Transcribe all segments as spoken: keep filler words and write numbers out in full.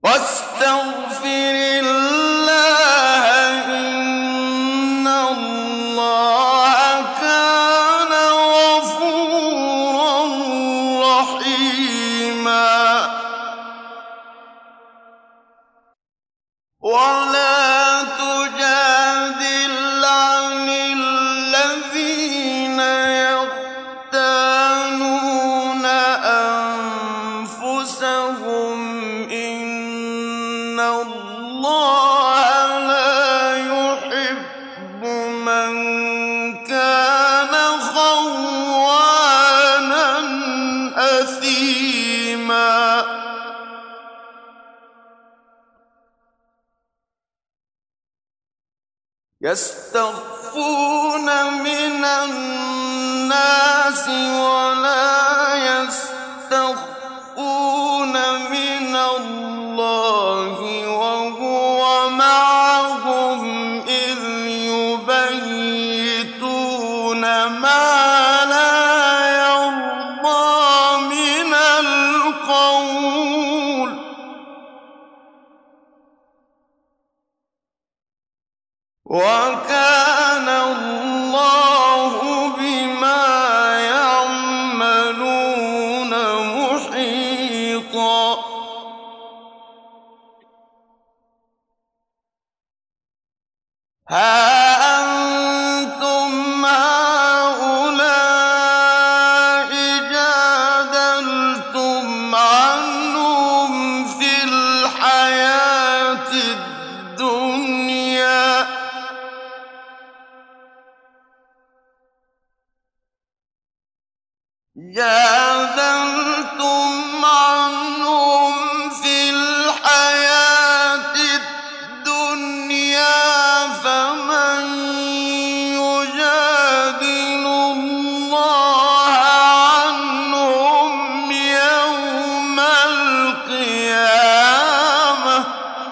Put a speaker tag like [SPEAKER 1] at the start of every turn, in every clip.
[SPEAKER 1] واستغفر الله إن الله كان غفورا رحيما ولا تجادل عن الذين يختانون أنفسهم إن الله لا يحب من كان خوانا أثيما يستخفون من الناس ولا يستخفون من الله وهو معهم إذ يبيتون ما لا يرضى من القول وكان الله بما يعملون محيطا ها أنتم هؤلاء جادلتم عنهم في الحياة الدنيا جادلتم عنهم في الحياة الدنيا فمن يجادل الله عنهم يوم القيامة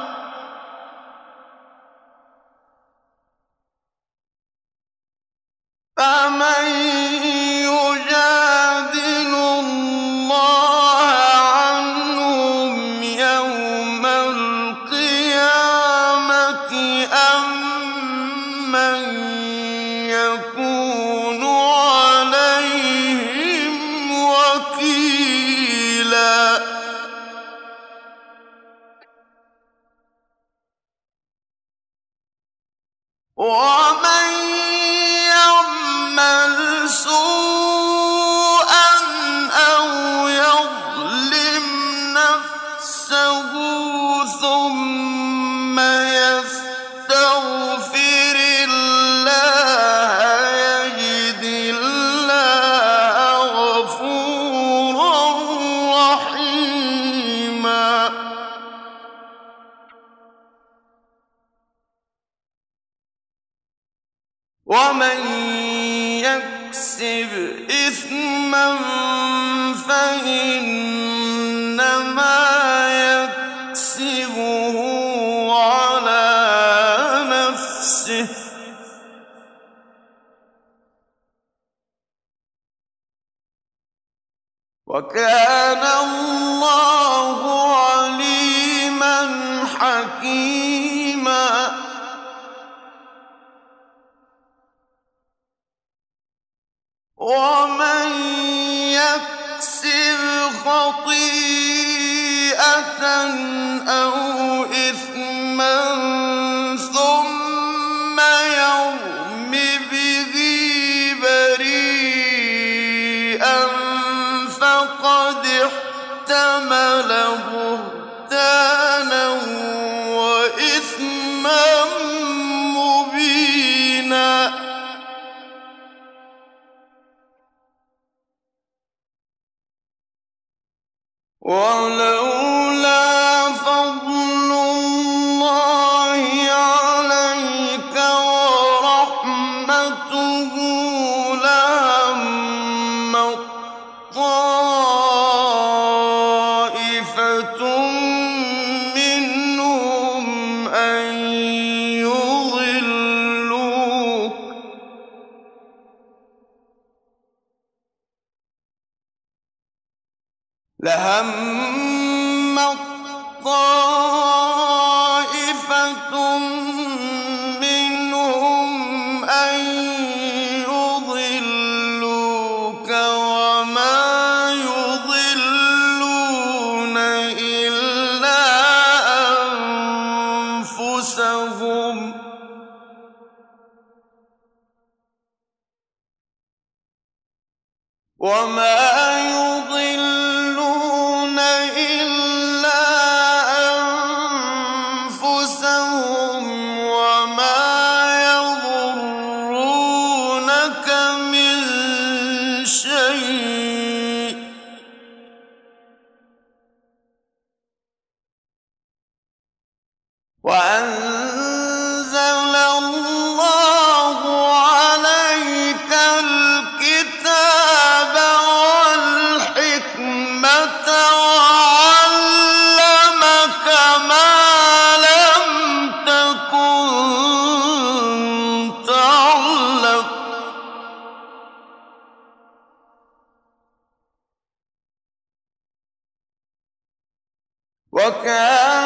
[SPEAKER 1] فمن يجادل الله عنهم يوم القيامة أم من يكون عليهم وكيلا ومن يعمل سوءا أو يظلم نفسه ثم يستغفر الله يجد الله غفورا رحيما ومن يكسب إثما فإنما يكسبه على نفسه وكان الله عليما حكيما ومن يكسب خطيئة أو إثما ثم يرم به بريئا فقد احتمل بهتانا وإثما مبينا ولولا فضل الله عليك ورحمته لهمت طائفة منهم أن يضلوك لهمت طَائِفَةٌ مِّنْهُمْ أَن يُضِلُّوكَ وَمَا يُضِلُّونَ إِلَّا أَنفُسَهُمْ ۖ وَمَا يُضِلُّونَ إِلَّا أَنفُسَهُمْ وَمَا يَضُرُّونَكَ مِن شَيْءٍ ۚ وَأَنزَلَ اللَّهُ عَلَيْكَ الْكِتَابَ وَالْحِكْمَةَ وَعَلَّمَكَ مَا لَمْ تَكُن تَعْلَمُ ۚ وَكَانَ